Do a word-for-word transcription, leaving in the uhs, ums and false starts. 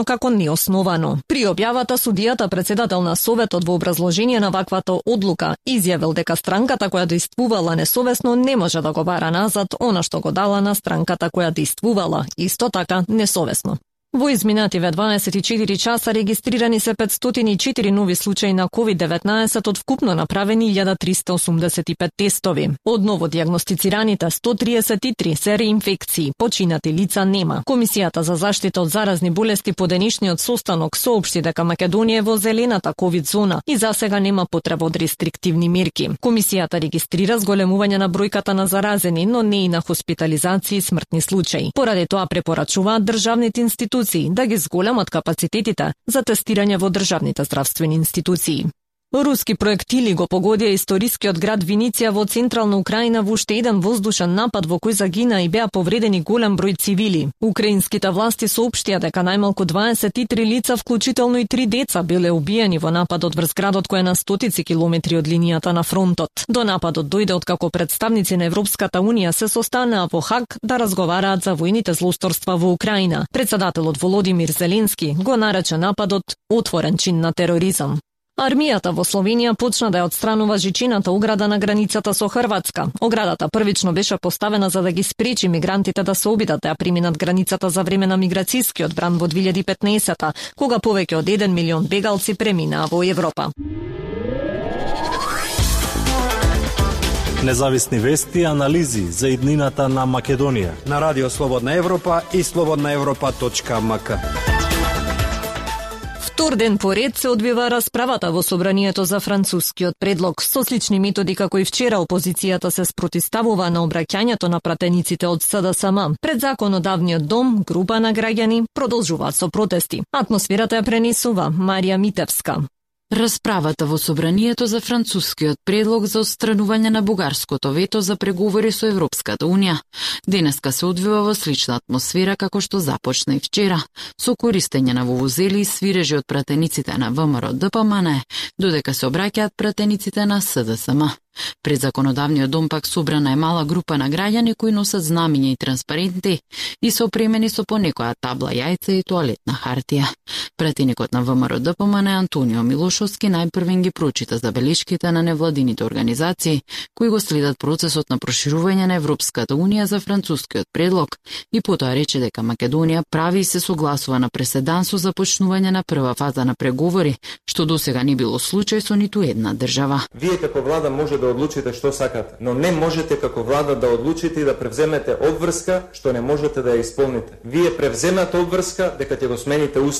како неосновано. При објавата судијата председател на Советот во образложение на ваквата одлука изјавил дека странката која действувала несовесно не може да го бара назад она што го дала на странката која действувала исто така несовесно. Во изминативе дваесет и четири часа регистрирани се петстотини и четири нови случаи на ковид деветнаесет од вкупно направени илјада триста осумдесет и пет тестови. Од ново дијагностицираните сто триесет и три се реинфекции, починати лица нема. Комисијата за заштита од заразни болести по денешниот состанок соопшти дека Македонија е во зелената ковид зона и засега нема потреба од рестриктивни мерки. Комисијата регистрира зголемување на бројката на заразени, но не и на хоспитализации и смртни случаи. Поради тоа препорачуваат државните институции да ги зголемат капацитетите за тестирање во државните здравствени институции. Руски проектили го погодија историскиот град Виниција во централна Украина во уште еден воздушен напад во кој загина и беа повредени голем број цивили. Украинските власти соопштија дека најмалку дваесет и три лица, вклучително и три деца, биле убиени во нападот врз градот кој е на стотици километри од линијата на фронтот. До нападот дојде откако представници на Европската унија се состанаа во Хаг да разговараат за војните злосторства во Украина. Председателот Володимир Зеленски го нарече нападот отворен чин на тероризам. Армијата во Словенија почна да ја отстранува жичината ограда на границата со Хрватска. Оградата првично беше поставена за да ги спречи мигрантите да се обидат да ја преминат границата за време на миграцијскиот бран во две илјади и петнаесета, кога повеќе од еден милион бегалци преминаа во Европа. Независни вести и анализи за иднината на Македонија на Радио Слободна Европа и слободна европа точка ем ка. Втор ден поред се одвива расправата во собранието за францускиот предлог. Со слични методи како и вчера опозицијата се спротивставува на обраќањето на пратениците од С Д С М. Пред законодавниот дом, група на граѓани продолжуваат со протести. Атмосферата ја пренесува Марија Митевска. Расправата во собранието за францускиот предлог за отстранување на бугарското вето за преговори со Европската унија денеска се одвива во слична атмосфера како што започна и вчера, со користење на вувузели и свирежи од пратениците на В М Р Д П М Н, додека се обраќаат пратениците на С Д С М. Пред законодавниот дом пак собрана е мала група на граѓани кои носат знамиња и транспаренти и се опремени со по некоја табла јајца и тоалетна хартија. Пратеникот на В М Р Д П М Н Антонио Милошовски најпрвен ги прочита забелешките на невладините организации кои го следат процесот на проширување на Европската унија за францускиот предлог и потоа рече дека Македонија прави и се согласува на преседан со започнување на прва фаза на преговори, што досега не било случај со ниту една држава. Вие како влада може да одлучите што сакате, но не можете како влада да одлучите и да превземете обврска што не можете да ја исполните. Вие превземате обврска дека ќе го смените устав.